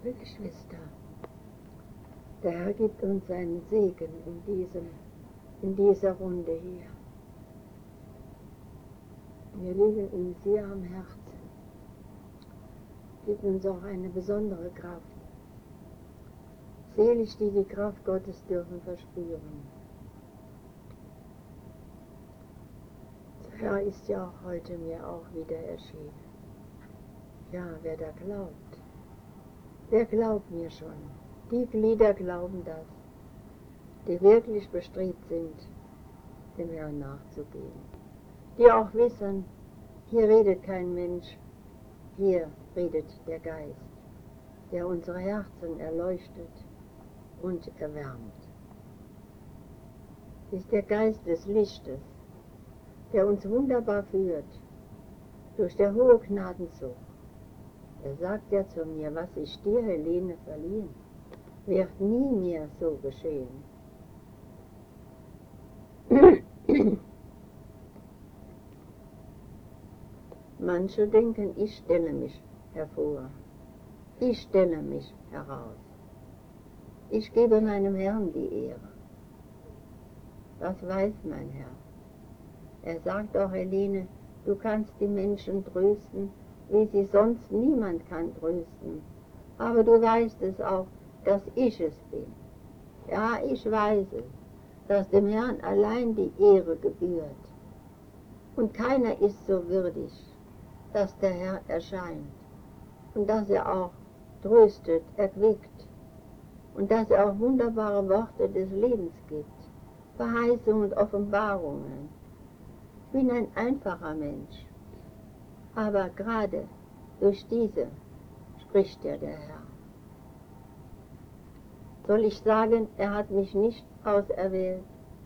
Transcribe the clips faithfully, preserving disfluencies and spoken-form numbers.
Liebe Geschwister, der Herr gibt uns seinen Segen in, diesem, in dieser Runde hier. Wir liegen ihm sehr am Herzen. Gibt uns auch eine besondere Kraft. Selig, die die Kraft Gottes dürfen verspüren. Der Herr ist ja auch heute mir auch wieder erschienen. Ja, wer da glaubt, der glaubt mir schon. Die Glieder glauben das, die wirklich bestrebt sind, dem Herrn nachzugehen. Die auch wissen, hier redet kein Mensch, hier redet der Geist, der unsere Herzen erleuchtet und erwärmt. Es ist der Geist des Lichtes, der uns wunderbar führt, durch der hohe Gnadenzug. Er sagt ja zu mir, was ich dir, Helene, verliehen, wird nie mehr so geschehen. Manche denken, ich stelle mich hervor, ich stelle mich heraus. Ich gebe meinem Herrn die Ehre. Das weiß mein Herr. Er sagt auch, Helene, du kannst die Menschen trösten, wie sie sonst niemand kann trösten. Aber du weißt es auch, dass ich es bin. Ja, ich weiß es, dass dem Herrn allein die Ehre gebührt. Und keiner ist so würdig, dass der Herr erscheint und dass er auch tröstet, erquickt und dass er auch wunderbare Worte des Lebens gibt, Verheißungen und Offenbarungen. Ich bin ein einfacher Mensch, aber gerade durch diese spricht ja der Herr. Soll ich sagen, er hat mich nicht auserwählt?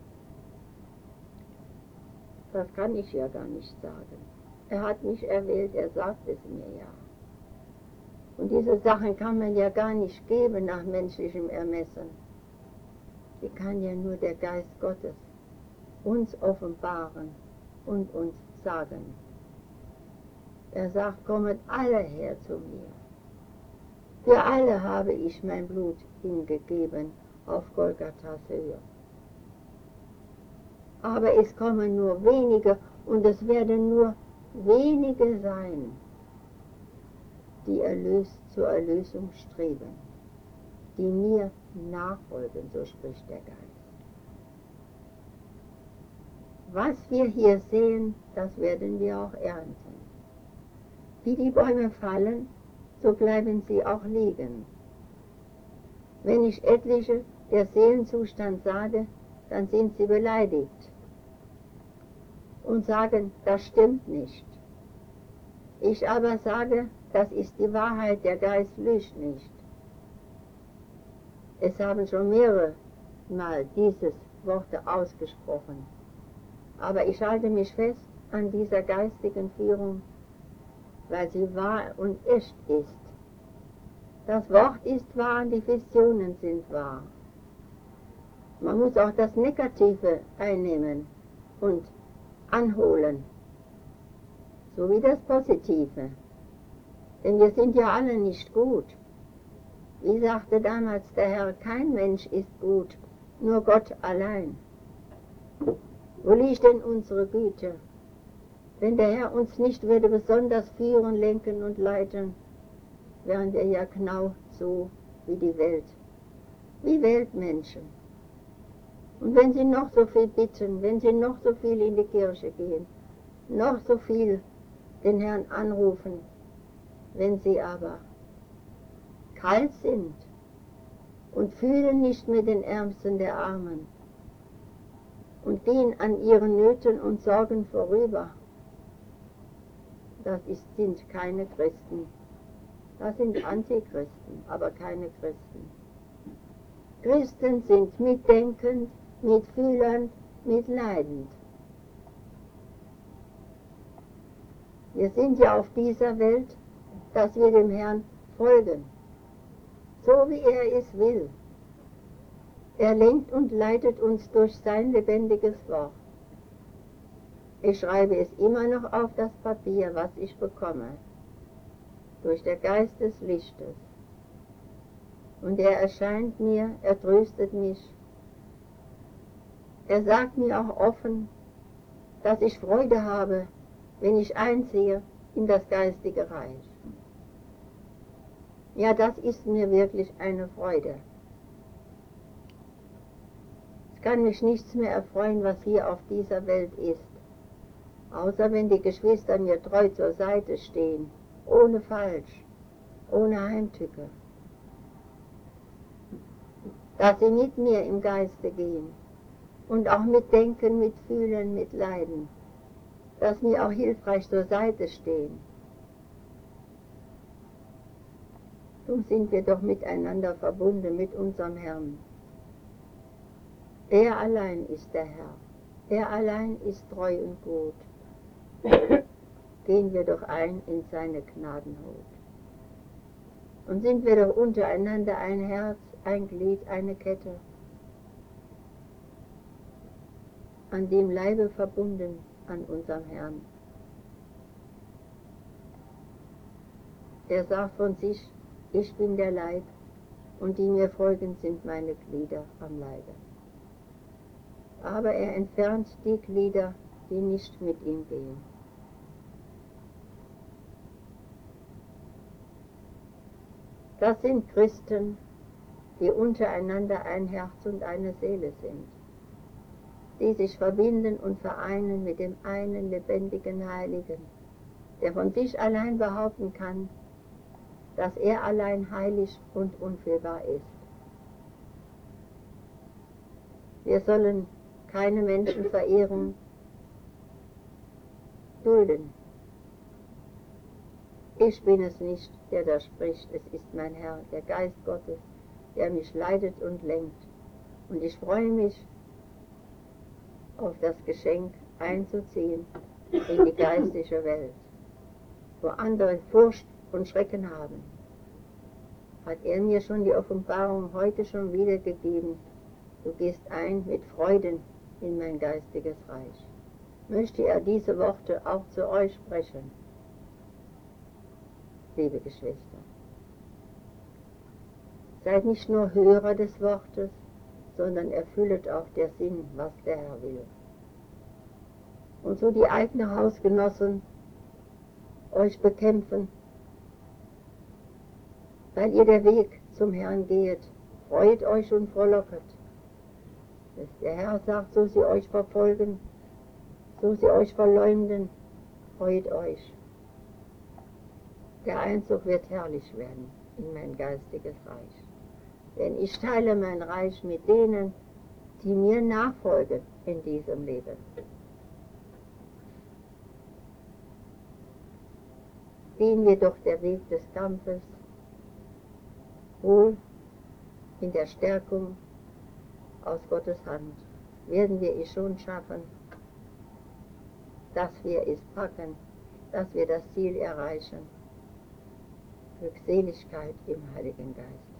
Das kann ich ja gar nicht sagen. Er hat mich erwählt, er sagt es mir ja. Und diese Sachen kann man ja gar nicht geben nach menschlichem Ermessen. Die kann ja nur der Geist Gottes uns offenbaren und uns sagen. Er sagt, kommet alle her zu mir. Für alle habe ich mein Blut hingegeben auf Golgathas Höhe. Aber es kommen nur wenige und es werden nur wenige sein, die erlöst, zur Erlösung streben, die mir nachfolgen, so spricht der Geist. Was wir hier sehen, das werden wir auch ernten. Wie die Bäume fallen, so bleiben sie auch liegen. Wenn ich etliche der Seelenzustand sage, dann sind sie beleidigt und sagen, das stimmt nicht. Ich aber sage, das ist die Wahrheit, der Geist lügt nicht. Es haben schon mehrere Mal dieses Worte ausgesprochen, aber ich halte mich fest an dieser geistigen Führung, weil sie wahr und echt ist. Das Wort ist wahr und die Visionen sind wahr. Man muss auch das Negative einnehmen und anholen, so wie das Positive. Denn wir sind ja alle nicht gut. Wie sagte damals der Herr, kein Mensch ist gut, nur Gott allein. Wo liegt denn unsere Güte? Wenn der Herr uns nicht würde besonders führen, lenken und leiten, wären wir ja genau so wie die Welt, wie Weltmenschen. Und wenn sie noch so viel bitten, wenn sie noch so viel in die Kirche gehen, noch so viel den Herrn anrufen, wenn sie aber kalt sind und fühlen nicht mit den Ärmsten der Armen und gehen an ihren Nöten und Sorgen vorüber, das ist, sind keine Christen. Das sind Antichristen, aber keine Christen. Christen sind mitdenkend, mitfühlend, mitleidend. Wir sind ja auf dieser Welt, dass wir dem Herrn folgen, so wie er es will. Er lenkt und leitet uns durch sein lebendiges Wort. Ich schreibe es immer noch auf das Papier, was ich bekomme, durch den Geist des Lichtes. Und er erscheint mir, er tröstet mich. Er sagt mir auch offen, dass ich Freude habe, wenn ich einziehe in das geistige Reich. Ja, das ist mir wirklich eine Freude. Es kann mich nichts mehr erfreuen, was hier auf dieser Welt ist, außer wenn die Geschwister mir treu zur Seite stehen, ohne Falsch, ohne Heimtücke. Dass sie mit mir im Geiste gehen und auch mitdenken, mitfühlen, mitleiden, dass mir auch hilfreich zur Seite stehen. So sind wir doch miteinander verbunden mit unserem Herrn. Er allein ist der Herr. Er allein ist treu und gut. Gehen wir doch ein in seine Gnadenhut. Und sind wir doch untereinander ein Herz, ein Glied, eine Kette, an dem Leibe verbunden, an unserem Herrn. Er sagt von sich, ich bin der Leib, und die mir folgen, sind meine Glieder am Leibe. Aber er entfernt die Glieder, die nicht mit ihm gehen. Das sind Christen, die untereinander ein Herz und eine Seele sind, die sich verbinden und vereinen mit dem einen lebendigen Heiligen, der von sich allein behaupten kann, dass er allein heilig und unfehlbar ist. Wir sollen keine Menschenverehrung dulden. Ich bin es nicht, der da spricht, es ist mein Herr, der Geist Gottes, der mich leitet und lenkt. Und ich freue mich auf das Geschenk einzuziehen in die geistliche Welt, wo andere Furcht und Schrecken haben. Hat er mir schon die Offenbarung heute schon wiedergegeben, du gehst ein mit Freuden in mein geistiges Reich. Möchte er diese Worte auch zu euch sprechen, liebe Geschwister. Seid nicht nur Hörer des Wortes, sondern erfüllet auch der Sinn, was der Herr will. Und so die eigenen Hausgenossen euch bekämpfen, weil ihr der Weg zum Herrn geht, freut euch und frohlocket. Der Herr sagt, so sie euch verfolgen, so sie euch verleumden, freut euch. Der Einzug wird herrlich werden in mein geistiges Reich. Denn ich teile mein Reich mit denen, die mir nachfolgen in diesem Leben. Gehen wir doch der Weg des Kampfes, wohl in der Stärkung aus Gottes Hand, werden wir es schon schaffen, dass wir es packen, dass wir das Ziel erreichen. Glückseligkeit im Heiligen Geist.